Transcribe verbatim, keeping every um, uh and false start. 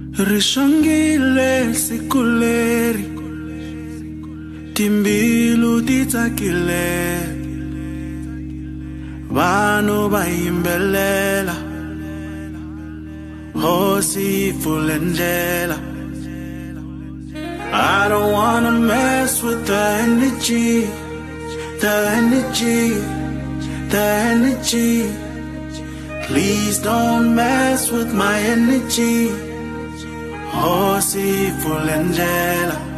Rishangile sikuleri Timbilu titakile Vanu baimbelela Hosi fulendela I don't wanna mess with the energy The energy The energy Please don't mess with my energy Hosi fulendela